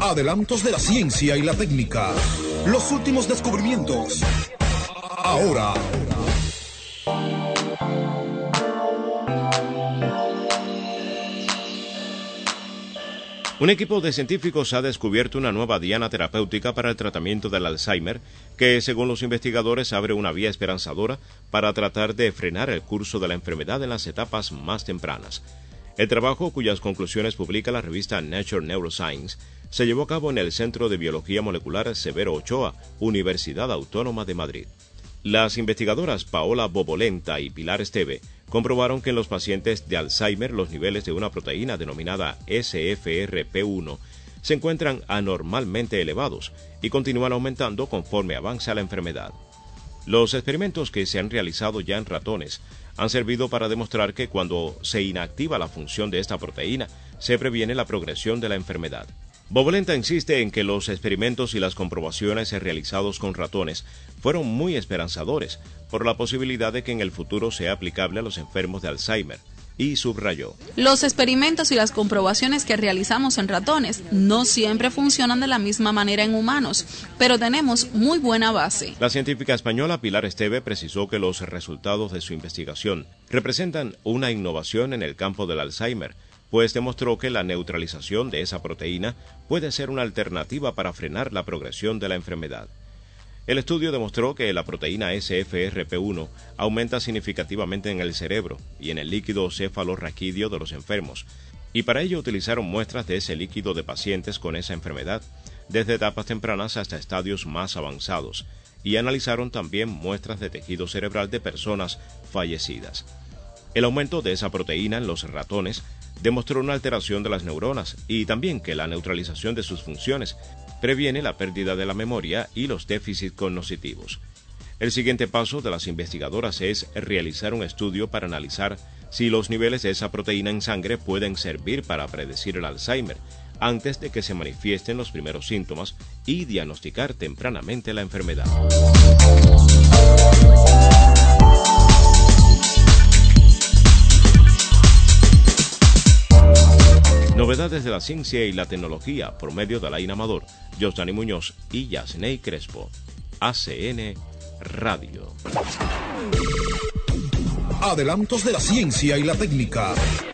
Adelantos de la ciencia y la técnica. Los últimos descubrimientos. Ahora. Un equipo de científicos ha descubierto una nueva diana terapéutica para el tratamiento del Alzheimer, que según los investigadores abre una vía esperanzadora para tratar de frenar el curso de la enfermedad en las etapas más tempranas. El trabajo, cuyas conclusiones publica la revista Nature Neuroscience, se llevó a cabo en el Centro de Biología Molecular Severo Ochoa, Universidad Autónoma de Madrid. Las investigadoras Paola Bobolenta y Pilar Esteve comprobaron que en los pacientes de Alzheimer los niveles de una proteína denominada SFRP1 se encuentran anormalmente elevados y continúan aumentando conforme avanza la enfermedad. Los experimentos que se han realizado ya en ratones han servido para demostrar que cuando se inactiva la función de esta proteína, se previene la progresión de la enfermedad. Bobolenta insiste en que los experimentos y las comprobaciones realizados con ratones fueron muy esperanzadores por la posibilidad de que en el futuro sea aplicable a los enfermos de Alzheimer, y subrayó: los experimentos y las comprobaciones que realizamos en ratones no siempre funcionan de la misma manera en humanos, pero tenemos muy buena base. La científica española Pilar Esteve precisó que los resultados de su investigación representan una innovación en el campo del Alzheimer, pues demostró que la neutralización de esa proteína puede ser una alternativa para frenar la progresión de la enfermedad. El estudio demostró que la proteína SFRP1 aumenta significativamente en el cerebro y en el líquido cefalorraquídeo de los enfermos, y para ello utilizaron muestras de ese líquido de pacientes con esa enfermedad, desde etapas tempranas hasta estadios más avanzados, y analizaron también muestras de tejido cerebral de personas fallecidas. El aumento de esa proteína en los ratones demostró una alteración de las neuronas y también que la neutralización de sus funciones previene la pérdida de la memoria y los déficits cognitivos. El siguiente paso de las investigadoras es realizar un estudio para analizar si los niveles de esa proteína en sangre pueden servir para predecir el Alzheimer antes de que se manifiesten los primeros síntomas y diagnosticar tempranamente la enfermedad. Novedades de la ciencia y la tecnología por medio de Alain Amador, Josdani Muñoz y Yasney Crespo. ACN Radio. Adelantos de la ciencia y la técnica.